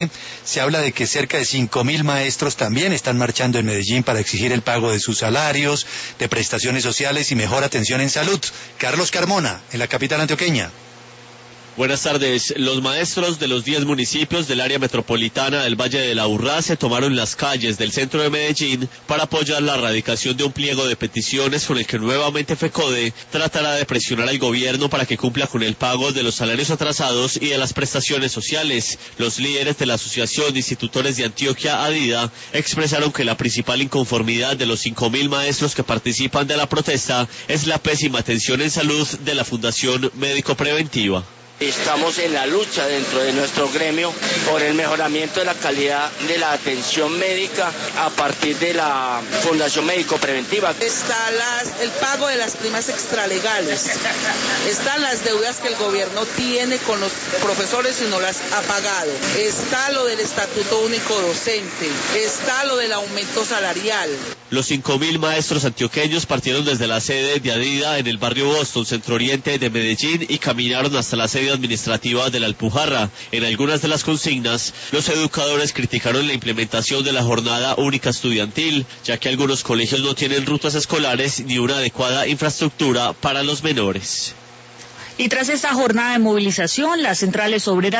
Se habla de que cerca de 5.000 maestros también están marchando en Medellín para exigir el pago de sus salarios, de prestaciones sociales y mejor atención en salud. Carlos Carmona, en la capital antioqueña. Buenas tardes. Los maestros de los 10 municipios del área metropolitana del Valle de la Urrá se tomaron las calles del centro de Medellín para apoyar la erradicación de un pliego de peticiones con el que nuevamente FECODE tratará de presionar al gobierno para que cumpla con el pago de los salarios atrasados y de las prestaciones sociales. Los líderes de la Asociación de Institutores de Antioquia, ADIDA, expresaron que la principal inconformidad de los 5.000 maestros que participan de la protesta es la pésima atención en salud de la Fundación Médico Preventiva. Estamos en la lucha dentro de nuestro gremio por el mejoramiento de la calidad de la atención médica a partir de la Fundación Médico Preventiva. Está el pago de las primas extralegales, están las deudas que el gobierno tiene con los profesores y no las ha pagado, está lo del Estatuto Único Docente, está lo del aumento salarial. Los 5.000 maestros antioqueños partieron desde la sede de ADIDA en el barrio Boston, centro oriente de Medellín, y caminaron hasta la sede administrativa de la Alpujarra. En algunas de las consignas, los educadores criticaron la implementación de la jornada única estudiantil, ya que algunos colegios no tienen rutas escolares ni una adecuada infraestructura para los menores. Y tras esta jornada de movilización, las centrales obreras